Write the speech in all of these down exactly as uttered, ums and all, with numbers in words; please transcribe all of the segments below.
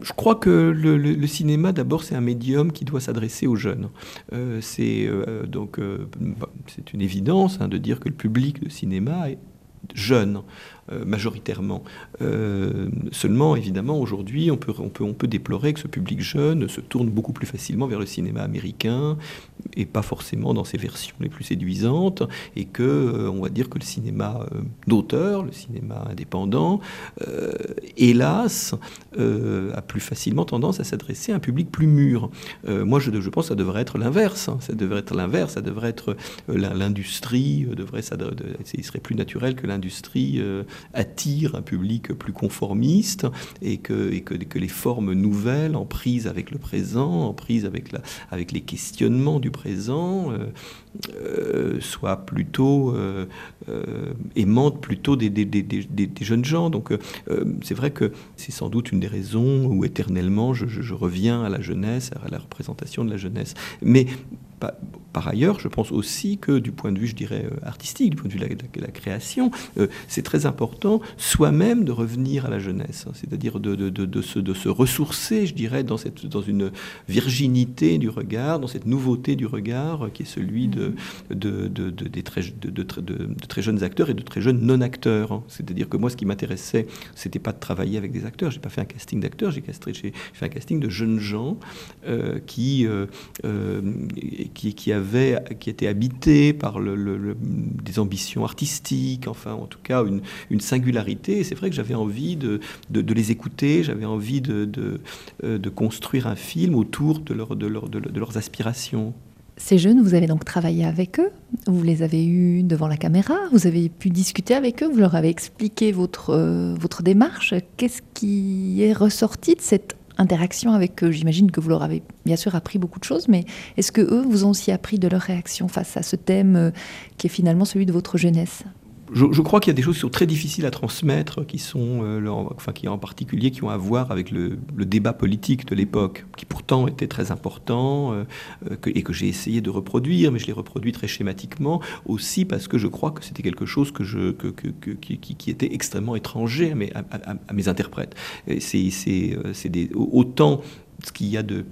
Je crois que le, le, le cinéma, d'abord, c'est un médium qui doit s'adresser aux jeunes. Euh, c'est euh, donc euh, c'est une évidence hein, de dire que le public de cinéma est jeune, euh, majoritairement. Euh, seulement, évidemment, aujourd'hui, on peut, on, peut, on peut déplorer que ce public jeune se tourne beaucoup plus facilement vers le cinéma américain et pas forcément dans ses versions les plus séduisantes, et que, euh, on va dire que le cinéma euh, d'auteur, le cinéma indépendant, euh, hélas, euh, a plus facilement tendance à s'adresser à un public plus mûr. Euh, moi, je, je pense que ça devrait être l'inverse. Hein. Ça devrait être l'inverse. Ça devrait être euh, l'industrie devrait, ça, de, de, il serait plus naturel que l'industrie euh, attire un public plus conformiste et, que, et que, que les formes nouvelles en prise avec le présent, en prise avec, la, avec les questionnements du présent, euh, euh, soient plutôt euh, euh, aimantes plutôt des, des, des, des, des jeunes gens. Donc euh, c'est vrai que c'est sans doute une des raisons où éternellement je, je, je reviens à la jeunesse, à la représentation de la jeunesse. Mais par ailleurs, je pense aussi que du point de vue, je dirais, artistique, du point de vue de la, de la création, euh, c'est très important soi-même de revenir à la jeunesse, hein, c'est-à-dire de, de, de, de, se, de se ressourcer, je dirais, dans, cette, dans une virginité du regard, dans cette nouveauté du regard qui est celui de, de, de, de, des très, de, de, de, de très jeunes acteurs et de très jeunes non-acteurs. Hein. C'est-à-dire que moi, ce qui m'intéressait, c'était pas de travailler avec des acteurs. J'ai pas fait un casting d'acteurs, j'ai, j'ai fait un casting de jeunes gens euh, qui... Euh, euh, Qui, qui, avait, qui était habité par le, le, le, des ambitions artistiques, enfin en tout cas une, une singularité. Et c'est vrai que j'avais envie de, de, de les écouter, j'avais envie de, de, de construire un film autour de, leur, de, leur, de, de leurs aspirations. Ces jeunes, vous avez donc travaillé avec eux, vous les avez eus devant la caméra, vous avez pu discuter avec eux, vous leur avez expliqué votre, euh, votre démarche. Qu'est-ce qui est ressorti de cette interaction avec eux? J'imagine que vous leur avez bien sûr appris beaucoup de choses, mais est-ce que eux vous ont aussi appris de leur réaction face à ce thème qui est finalement celui de votre jeunesse? Je, je crois qu'il y a des choses qui sont très difficiles à transmettre, qui sont, euh, leur, enfin, qui en particulier, qui ont à voir avec le, le débat politique de l'époque, qui pourtant était très important euh, que, et que j'ai essayé de reproduire, mais je l'ai reproduit très schématiquement, aussi parce que je crois que c'était quelque chose que je, que, que, que, qui, qui était extrêmement étranger à mes, à, à, à mes interprètes. Et c'est, c'est, c'est des, autant ce qu'il y a de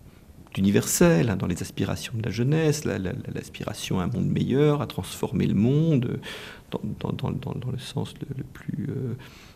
d'universel hein, dans les aspirations de la jeunesse, la, la, l'aspiration à un monde meilleur, à transformer le monde dans, dans, dans, dans, dans le sens le, le plus euh,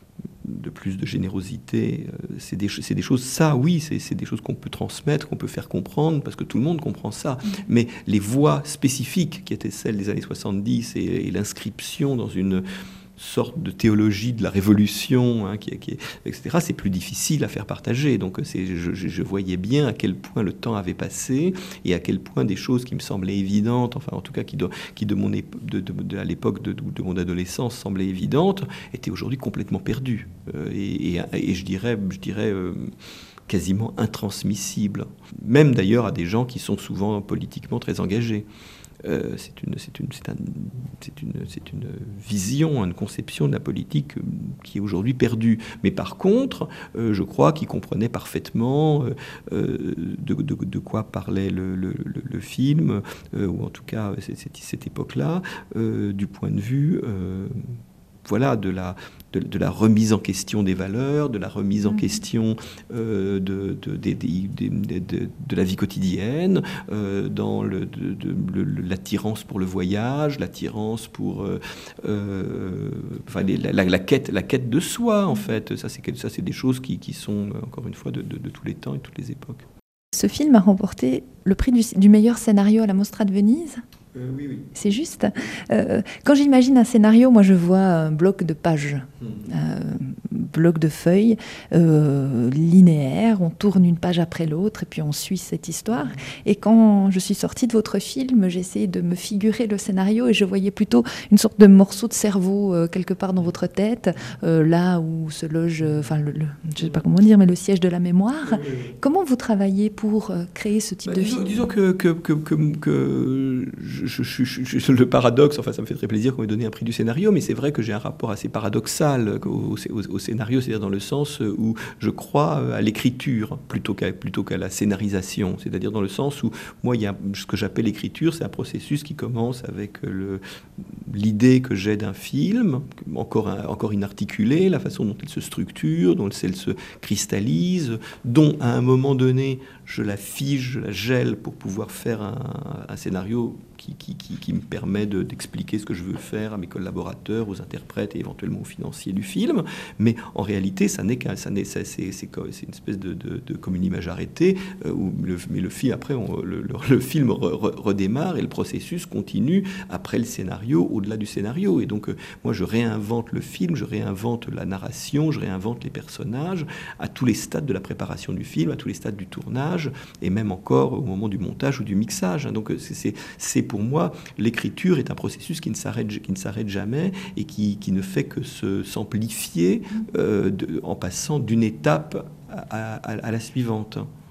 de plus de générosité. Euh, c'est, des, c'est des choses, ça oui, c'est, c'est des choses qu'on peut transmettre, qu'on peut faire comprendre, parce que tout le monde comprend ça. Mmh. Mais les voies spécifiques qui étaient celles des années soixante-dix et, et l'inscription dans une sorte de théologie de la révolution, hein, qui, qui, et cetera, c'est plus difficile à faire partager. Donc c'est, je, je voyais bien à quel point le temps avait passé et à quel point des choses qui me semblaient évidentes, enfin en tout cas qui de, qui de mon épo- de, de, de, à l'époque de, de mon adolescence semblaient évidentes, étaient aujourd'hui complètement perdues. Euh, et, et, et je dirais, je dirais euh, quasiment intransmissibles. Même d'ailleurs à des gens qui sont souvent politiquement très engagés. Euh, c'est, une, c'est, une, c'est, un, c'est, une, c'est une vision, une conception de la politique qui est aujourd'hui perdue. Mais par contre, euh, je crois qu'ils comprenaient parfaitement euh, de, de, de quoi parlait le, le, le, le film, euh, ou en tout cas cette, cette époque-là, euh, du point de vue... Euh, voilà, de la, de, de la remise en question des valeurs, de la remise en mmh. question euh, de, de, de, de, de, de la vie quotidienne, euh, dans le, de, de, le, l'attirance pour le voyage, l'attirance pour euh, euh, enfin, les, la, la, quête, la quête de soi, en fait. Ça, c'est, ça, c'est des choses qui, qui sont, encore une fois, de, de, de tous les temps et toutes les époques. Ce film a remporté le prix du, du meilleur scénario à la Mostra de Venise. Euh, oui, oui. C'est juste. Euh, quand j'imagine un scénario, moi je vois un bloc de pages, mmh. euh, bloc de feuilles euh, linéaires, on tourne une page après l'autre et puis on suit cette histoire. Et quand je suis sortie de votre film, j'ai essayé de me figurer le scénario et je voyais plutôt une sorte de morceau de cerveau euh, quelque part dans votre tête, euh, là où se loge, enfin, euh, je ne sais pas comment dire, mais le siège de la mémoire. Oui, oui. Comment vous travaillez pour euh, créer ce type bah, de disons, film ? Disons que, que, que, que, que je je, je, je, je, le paradoxe, enfin ça me fait très plaisir qu'on m'ait donné un prix du scénario, mais c'est vrai que j'ai un rapport assez paradoxal au, au, au scénario, c'est-à-dire dans le sens où je crois à l'écriture plutôt qu'à, plutôt qu'à la scénarisation, c'est-à-dire dans le sens où moi il y a ce que j'appelle l'écriture, c'est un processus qui commence avec le, l'idée que j'ai d'un film, encore, un, encore inarticulée, la façon dont elle se structure, dont elle se cristallise, dont à un moment donné je la fige, je la gèle pour pouvoir faire un, un scénario qui, qui, qui, qui me permet de, d'expliquer ce que je veux faire à mes collaborateurs, aux interprètes et éventuellement aux financiers du film. Mais en réalité, ça n'est qu'un, ça n'est, ça, c'est, c'est, c'est une espèce de, de, de comme une image arrêtée. Euh, où le, mais le film après, on, le, le, le film re, re, redémarre et le processus continue après le scénario, au-delà du scénario. Et donc, euh, moi, je réinvente le film, je réinvente la narration, je réinvente les personnages à tous les stades de la préparation du film, à tous les stades du tournage et même encore au moment du montage ou du mixage. Donc, c'est, c'est, c'est pour moi, l'écriture est un processus qui ne s'arrête, qui ne s'arrête jamais et qui, qui ne fait que se, s'amplifier euh, de, en passant d'une étape à, à, à la suivante.